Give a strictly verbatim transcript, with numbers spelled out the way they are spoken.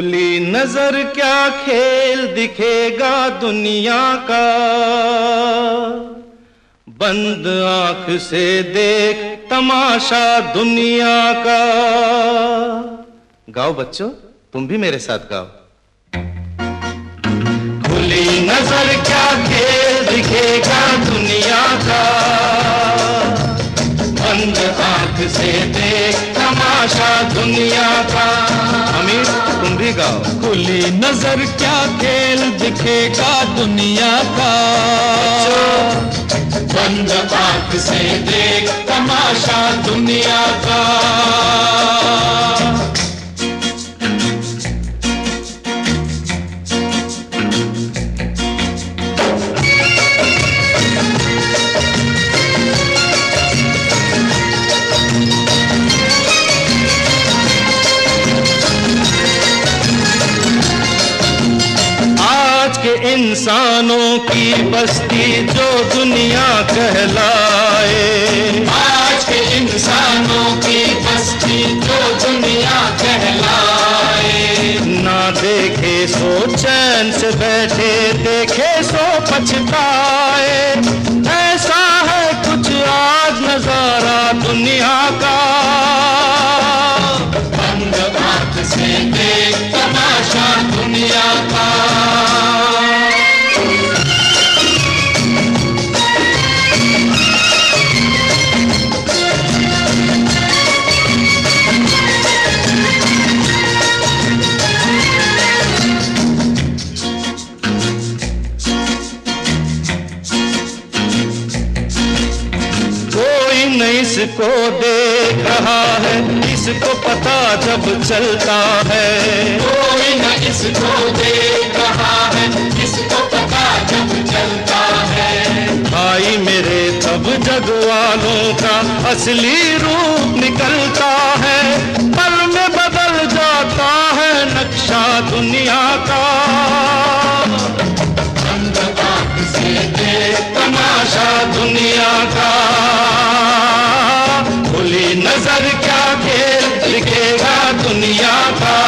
खुली नजर क्या खेल दिखेगा दुनिया का, बंद आंख से देख तमाशा दुनिया का। गाओ बच्चों, तुम भी मेरे साथ गाओ। खुली नजर क्या खेल दिखेगा दुनिया का, बंद आंख से देख तमाशा दुनिया का। अमीर, तुम भी गाओ। खुली नजर क्या खेल दिखेगा दुनिया का, बंद आंख से देख तमाशा दुनिया का। के इंसानों की बस्ती जो दुनिया कहलाए, आज के इंसानों की बस्ती जो दुनिया कहलाए। ना देखे सो चैन से बैठे, देखे सो पछताए। ऐसा है कुछ आज नजारा दुनिया का, बंद आंख से देख तमाशा दुनिया का। इसको देख रहा है, इसको पता जब चलता है। कोई न इसको देख रहा है, इसको पता जब चलता है। भाई मेरे तब जग वालों का असली रूप निकलता है। पल में बदल जाता है नक्शा दुनिया का, बंद आंख से देख तमाशा दुनिया का। खुली नजर क्या खेल दिखेगा दुनिया का,